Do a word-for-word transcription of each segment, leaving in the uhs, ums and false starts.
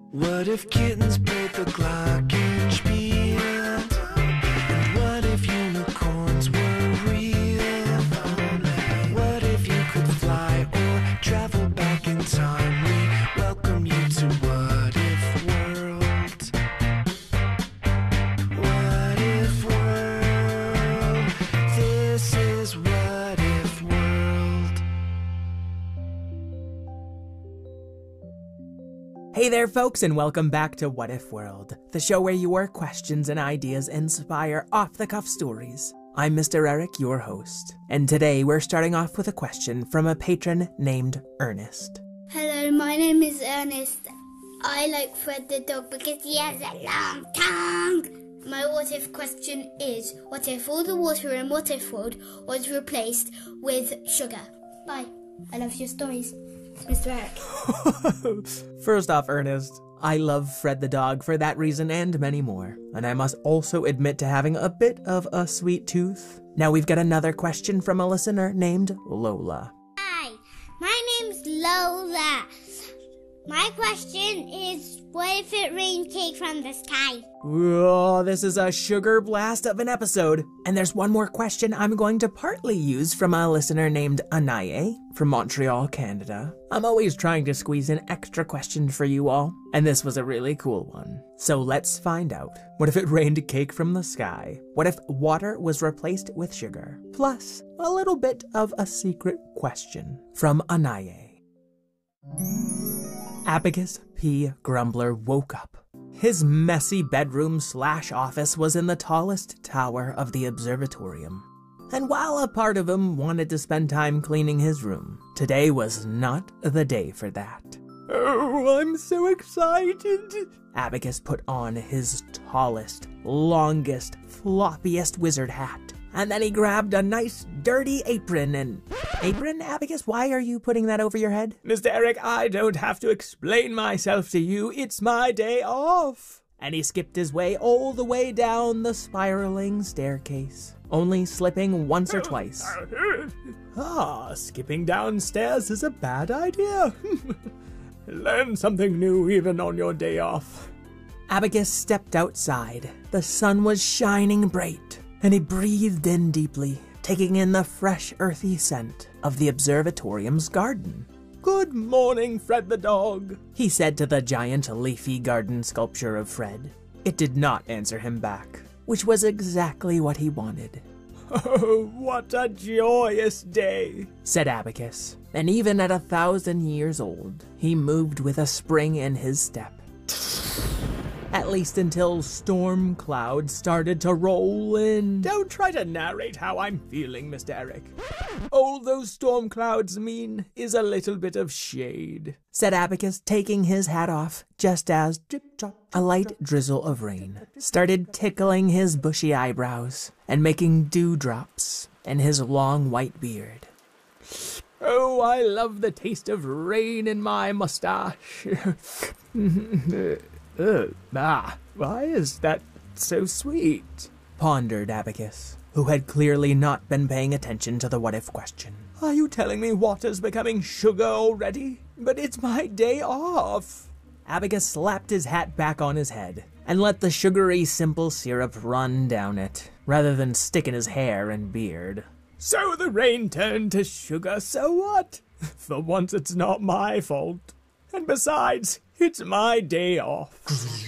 What if kittens played the glockenspiel? And what if unicorns were real? What if you could fly or travel back in time? We welcome you to What If World. What If World? This is What If World. Hey there, folks, and welcome back to What If World, the show where your questions and ideas inspire off-the-cuff stories. I'm Mister Eric, your host, and today we're starting off with a question from a patron named Ernest. Hello, my name is Ernest. I like Fred the dog because he has a long tongue. My what if question is, what if all the water in What If World was replaced with sugar? Bye. I love your stories. Mister Eric. First off, Ernest, I love Fred the dog for that reason and many more, and I must also admit to having a bit of a sweet tooth. Now we've got another question from a listener named Lola. Hi, my name's Lola. My question is, what if it rained cake from the sky? Oh, this is a sugar blast of an episode. And there's one more question I'm going to partly use from a listener named Anaye from Montreal, Canada. I'm always trying to squeeze in extra questions for you all, and this was a really cool one. So let's find out. What if it rained cake from the sky? What if water was replaced with sugar? Plus, a little bit of a secret question from Anaye. Abacus P. Grumbler woke up. His messy bedroom slash office was in the tallest tower of the observatorium. And while a part of him wanted to spend time cleaning his room, today was not the day for that. Oh, I'm so excited! Abacus put on his tallest, longest, floppiest wizard hat. And then he grabbed a nice, dirty apron and... Apron, Abacus? Why are you putting that over your head? Mister Eric, I don't have to explain myself to you. It's my day off. And he skipped his way all the way down the spiraling staircase, only slipping once or twice. Ah, skipping downstairs is a bad idea. Learn something new even on your day off. Abacus stepped outside. The sun was shining bright, and he breathed in deeply, taking in the fresh, earthy scent of the observatorium's garden. Good morning, Fred the dog, he said to the giant leafy garden sculpture of Fred. It did not answer him back, which was exactly what he wanted. Oh, what a joyous day, said Abacus. And even at a thousand years old, he moved with a spring in his step. At least until storm clouds started to roll in. Don't try to narrate how I'm feeling, Mister Eric. All those storm clouds mean is a little bit of shade, said Abacus, taking his hat off, just as drip-drop, a light drizzle of rain started tickling his bushy eyebrows and making dewdrops in his long white beard. Oh, I love the taste of rain in my mustache. Ugh, ah, why is that so sweet? Pondered Abacus, who had clearly not been paying attention to the what-if question. Are you telling me water's becoming sugar already? But it's my day off. Abacus slapped his hat back on his head and let the sugary simple syrup run down it, rather than stick in his hair and beard. So the rain turned to sugar, so what? For once it's not my fault. And besides, it's my day off.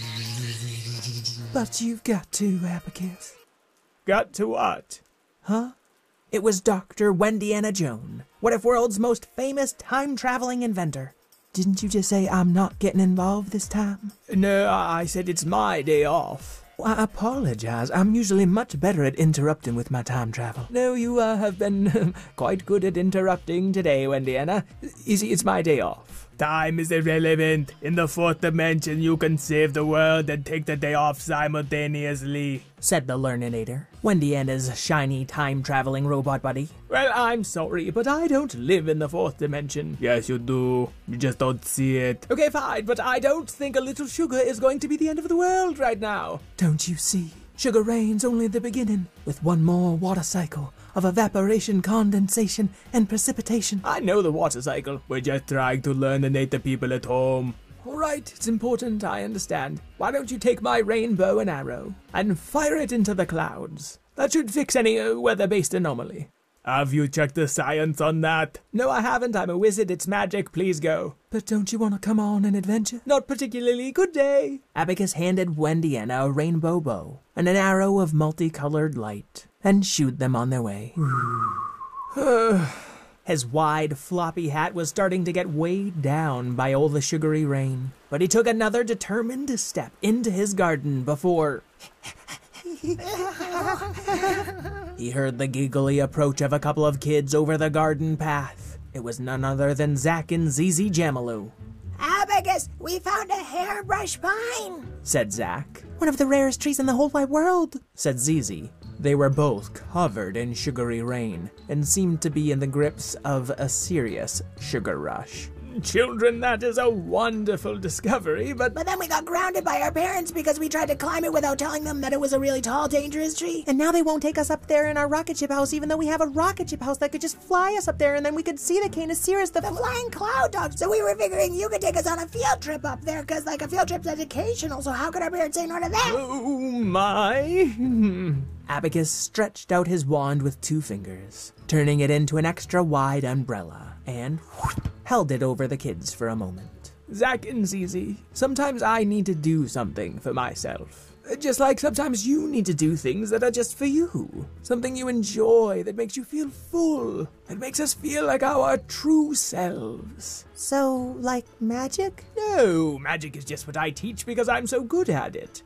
But you've got to, Abacus. Got to what? Huh? It was Doctor Wendiana Jones, What If World's most famous time-traveling inventor. Didn't you just say I'm not getting involved this time? No, I said it's my day off. Well, I apologize. I'm usually much better at interrupting with my time travel. No, you uh, have been quite good at interrupting today, Wendiana. You see, it's my day off. Time is irrelevant. In the fourth dimension, you can save the world and take the day off simultaneously, said the Learninator, Wendiana's shiny time-traveling robot buddy. Well, I'm sorry, but I don't live in the fourth dimension. Yes, you do. You just don't see it. Okay, fine, but I don't think a little sugar is going to be the end of the world right now. Don't you see? Sugar rain's only the beginning, with one more water cycle of evaporation, condensation, and precipitation. I know the water cycle. We're just trying to learn the native people at home. All right, it's important, I understand. Why don't you take my rainbow and arrow and fire it into the clouds? That should fix any uh, weather-based anomaly. Have you checked the science on that? No, I haven't. I'm a wizard. It's magic. Please go. But don't you want to come on an adventure? Not particularly. Good day. Abacus handed Wendiana a rainbow bow and an arrow of multicolored light and shooed them on their way. His wide, floppy hat was starting to get weighed down by all the sugary rain, but he took another determined step into his garden before... He heard the giggly approach of a couple of kids over the garden path. It was none other than Zack and Zizi Jamaloo. Abacus, we found a hairbrush pine, said Zack. One of the rarest trees in the whole wide world, said Zizi. They were both covered in sugary rain and seemed to be in the grips of a serious sugar rush. Children, that is a wonderful discovery, but... But then we got grounded by our parents because we tried to climb it without telling them that it was a really tall, dangerous tree. And now they won't take us up there in our rocket ship house, even though we have a rocket ship house that could just fly us up there, and then we could see the Canis the, the flying cloud dogs. So we were figuring you could take us on a field trip up there, because, like, a field trip's educational, so how could our parents say no to that? Oh, my... Abacus stretched out his wand with two fingers, turning it into an extra-wide umbrella, and... held it over the kids for a moment. Zack and Zizi, sometimes I need to do something for myself. Just like sometimes you need to do things that are just for you. Something you enjoy, that makes you feel full. That makes us feel like our true selves. So, like magic? No, magic is just what I teach because I'm so good at it.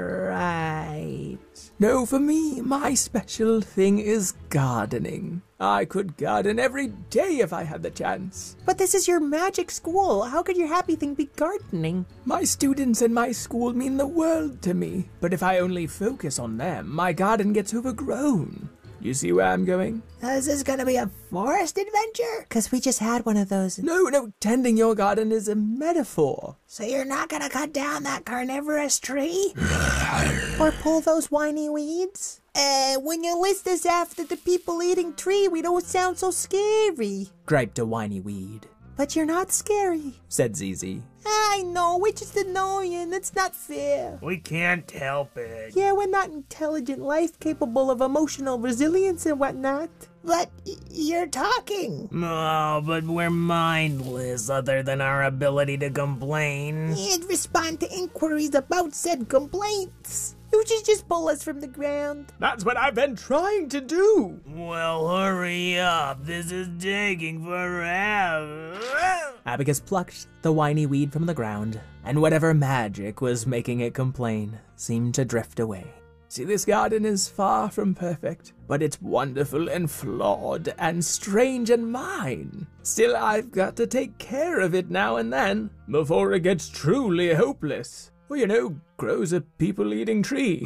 Right. No, for me, my special thing is gardening. I could garden every day if I had the chance. But this is your magic school. How could your happy thing be gardening? My students and my school mean the world to me. But if I only focus on them, my garden gets overgrown. You see where I'm going? Is this gonna be a forest adventure? Because we just had one of those. No, no, tending your garden is a metaphor. So you're not gonna cut down that carnivorous tree? Or pull those whiny weeds? Uh, when you list us after the people-eating tree, we don't sound so scary, griped a whiny weed. But you're not scary, said Zizi. I know, we're just annoying. It's not fair. We can't help it. Yeah, we're not intelligent life capable of emotional resilience and whatnot. But you're talking. Oh, but we're mindless other than our ability to complain. And respond to inquiries about said complaints. You should just pull us from the ground. That's what I've been trying to do. Well, hurry up. This is taking forever. Abacus plucked the whiny weed from the ground, and whatever magic was making it complain seemed to drift away. See, this garden is far from perfect, but it's wonderful and flawed and strange and mine. Still, I've got to take care of it now and then, before it gets truly hopeless. Or, you know, grows a people-eating tree.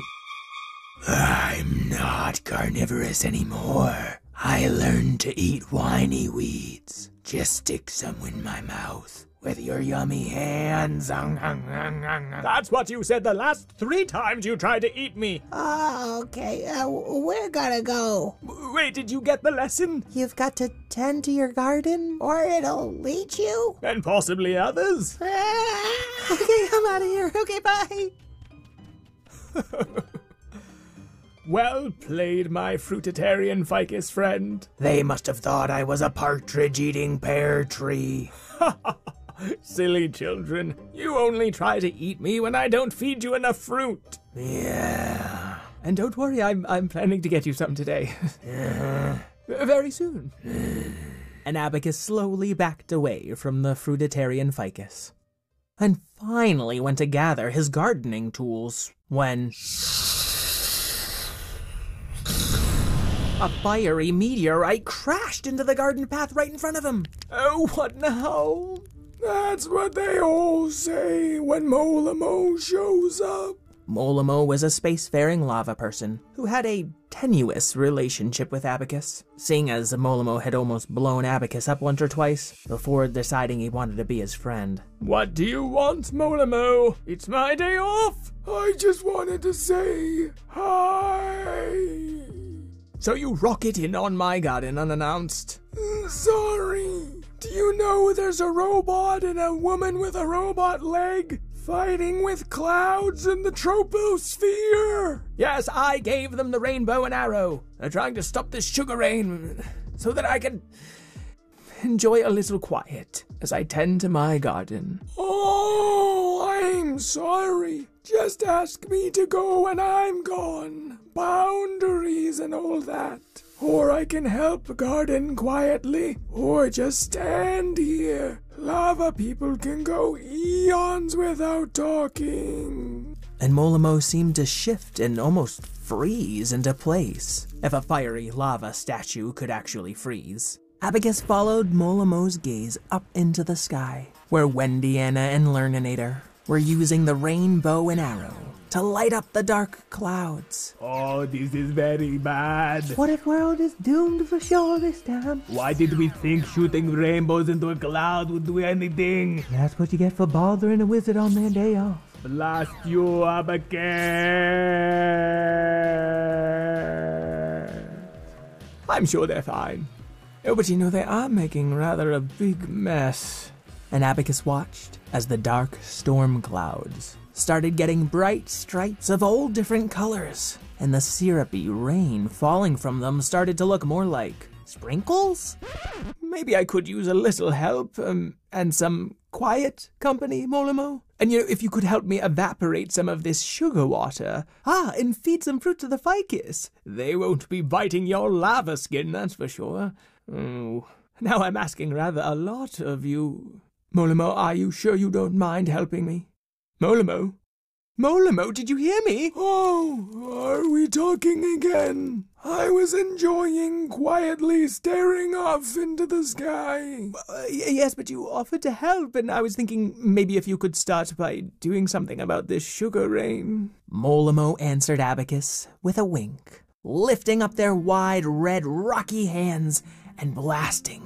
I'm not carnivorous anymore. I learned to eat whiny weeds. Just stick some in my mouth with your yummy hands. That's what you said the last three times you tried to eat me. Oh, okay. Uh, we're gonna go. Wait, did you get the lesson? You've got to tend to your garden? Or it'll leech you? And possibly others. Okay, I'm out of here. Okay, bye. Well played, my fruitarian ficus friend. They must have thought I was a partridge-eating pear tree. Silly children. You only try to eat me when I don't feed you enough fruit. Yeah. And don't worry, I'm I'm planning to get you some today. uh, Very soon. And Abacus slowly backed away from the fruitarian ficus, and finally went to gather his gardening tools when... a fiery meteorite crashed into the garden path right in front of him. Oh, what now? That's what they all say when Molimo shows up. Molimo was a spacefaring lava person who had a tenuous relationship with Abacus, seeing as Molimo had almost blown Abacus up once or twice before deciding he wanted to be his friend. What do you want, Molimo? It's my day off. I just wanted to say hi. So you rocket in on my garden unannounced? Sorry. Do you know there's a robot and a woman with a robot leg fighting with clouds in the troposphere? Yes, I gave them the rainbow and arrow. They're trying to stop this sugar rain so that I can enjoy a little quiet as I tend to my garden. Oh, I'm sorry. Just ask me to go when I'm gone. Boundaries and all that. Or I can help garden quietly, or just stand here. Lava people can go eons without talking. And Molimo seemed to shift and almost freeze into place, if a fiery lava statue could actually freeze. Abacus followed Molimo's gaze up into the sky, where Wendiana and Lerninator were using the rainbow and arrow to light up the dark clouds. Oh, this is very bad. What if world is doomed for sure this time? Why did we think shooting rainbows into a cloud would do anything? That's what you get for bothering a wizard on their day off. Blast you, Abacus! I'm sure they're fine. Oh, but you know, they are making rather a big mess. And Abacus watched as the dark storm clouds started getting bright stripes of all different colors, and the syrupy rain falling from them started to look more like sprinkles? Maybe I could use a little help, um, and some quiet company, Molimo? And you know, if you could help me evaporate some of this sugar water, ah, and feed some fruit to the ficus, they won't be biting your lava skin, that's for sure. Oh, now I'm asking rather a lot of you. Molimo, are you sure you don't mind helping me? Molimo? Molimo, did you hear me? Oh, are we talking again? I was enjoying quietly staring off into the sky. Uh, y- yes, but you offered to help, and I was thinking maybe if you could start by doing something about this sugar rain. Molimo answered Abacus with a wink, lifting up their wide, red, rocky hands and blasting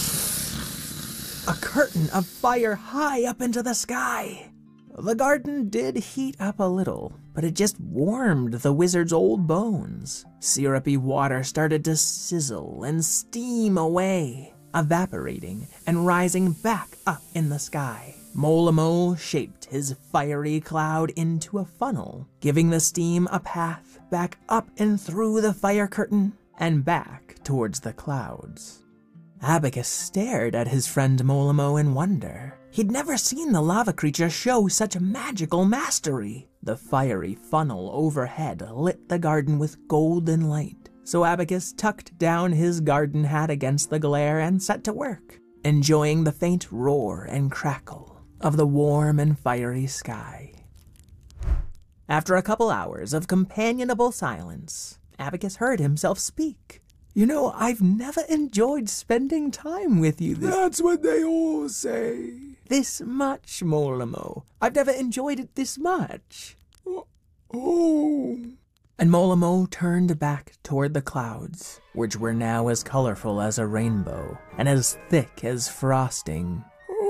a curtain of fire high up into the sky. The garden did heat up a little, but it just warmed the wizard's old bones. Syrupy water started to sizzle and steam away, evaporating and rising back up in the sky. Molimo shaped his fiery cloud into a funnel, giving the steam a path back up and through the fire curtain and back towards the clouds. Abacus stared at his friend Molimo in wonder. He'd never seen the lava creature show such magical mastery. The fiery funnel overhead lit the garden with golden light, so Abacus tucked down his garden hat against the glare and set to work, enjoying the faint roar and crackle of the warm and fiery sky. After a couple hours of companionable silence, Abacus heard himself speak. You know, I've never enjoyed spending time with you this... That's what they all say. This much, Molimo. I've never enjoyed it this much. Oh. oh. And Molimo turned back toward the clouds, which were now as colorful as a rainbow and as thick as frosting.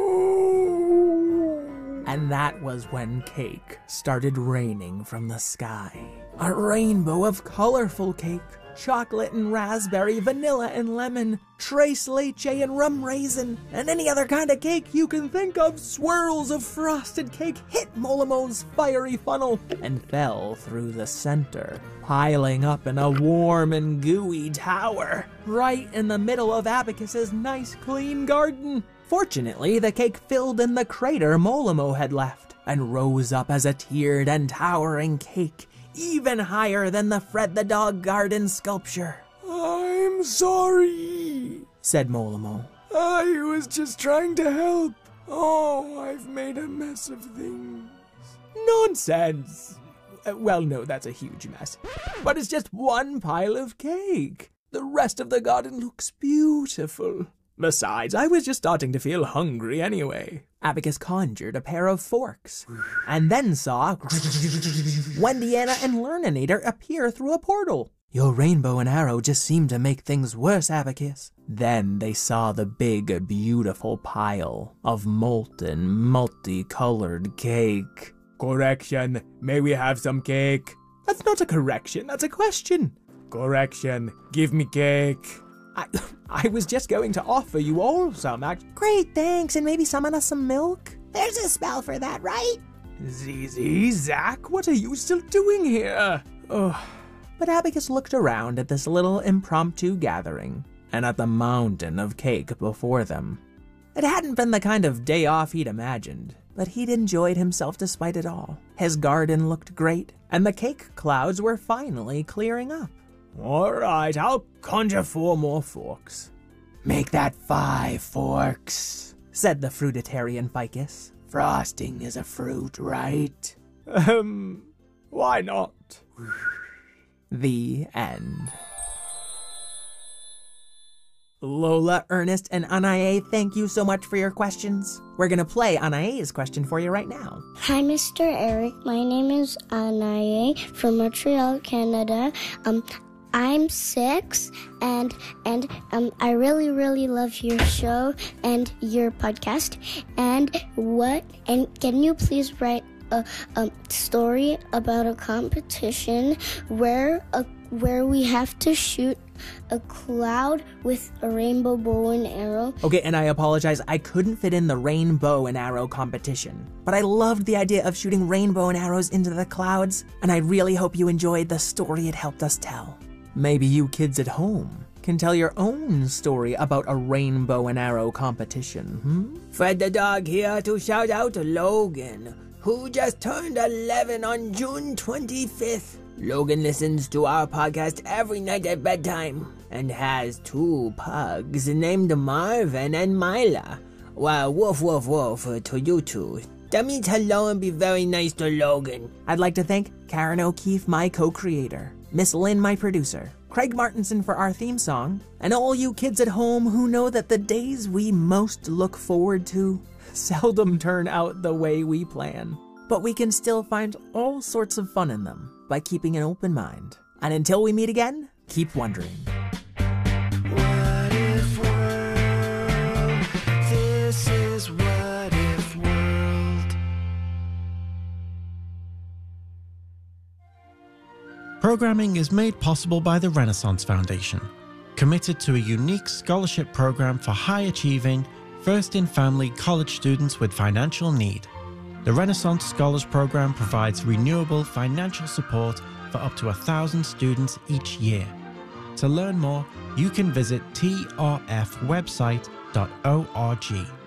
Oh. And that was when cake started raining from the sky. A rainbow of colorful cake. Chocolate and raspberry, vanilla and lemon, tres leche and rum raisin, and any other kind of cake you can think of. Swirls of frosted cake hit Molimo's fiery funnel and fell through the center, piling up in a warm and gooey tower, right in the middle of Abacus's nice clean garden. Fortunately, the cake filled in the crater Molimo had left, and rose up as a tiered and towering cake, even higher than the Fred the Dog garden sculpture. I'm sorry, said Molimo. I was just trying to help. Oh, I've made a mess of things. Nonsense. Uh, well, no, that's a huge mess. But it's just one pile of cake. The rest of the garden looks beautiful. Besides, I was just starting to feel hungry anyway. Abacus conjured a pair of forks, and then saw Wendiana and Lerninator appear through a portal. Your rainbow and arrow just seemed to make things worse, Abacus. Then they saw the big, beautiful pile of molten, multicolored cake. Correction, may we have some cake? That's not a correction, that's a question. Correction, give me cake. I, I was just going to offer you all some. Act- Great, thanks, and maybe summon us some milk? There's a spell for that, right? Zizi, Zach, what are you still doing here? Oh. But Abacus looked around at this little impromptu gathering and at the mountain of cake before them. It hadn't been the kind of day off he'd imagined, but he'd enjoyed himself despite it all. His garden looked great, and the cake clouds were finally clearing up. All right, I'll conjure four more forks. Make that five forks, said the fruitarian Ficus. Frosting is a fruit, right? Um, why not? The end. Lola, Ernest, and Anae, thank you so much for your questions. We're gonna play Anae's question for you right now. Hi, Mister Eric. My name is Anae from Montreal, Canada. Um, I'm six, and and um, I really, really love your show and your podcast. And what? And can you please write a, a story about a competition where a where we have to shoot a cloud with a rainbow bow and arrow? Okay, and I apologize, I couldn't fit in the rainbow and arrow competition, but I loved the idea of shooting rainbow and arrows into the clouds, and I really hope you enjoyed the story it helped us tell. Maybe you kids at home can tell your own story about a rainbow and arrow competition, hmm? Fred the dog here to shout out to Logan, who just turned eleven on June twenty-fifth. Logan listens to our podcast every night at bedtime and has two pugs named Marvin and Mila. Well, woof woof woof to you two. That means hello and be very nice to Logan. I'd like to thank Karen O'Keefe, my co-creator, Miss Lynn, my producer, Craig Martinson for our theme song, and all you kids at home who know that the days we most look forward to seldom turn out the way we plan. But we can still find all sorts of fun in them by keeping an open mind. And until we meet again, keep wondering. What if world? This is What If World. Programming is made possible by the Renaissance Foundation, committed to a unique scholarship program for high-achieving, first-in-family college students with financial need. The Renaissance Scholars Program provides renewable financial support for up to a thousand students each year. To learn more, you can visit t r f website dot org.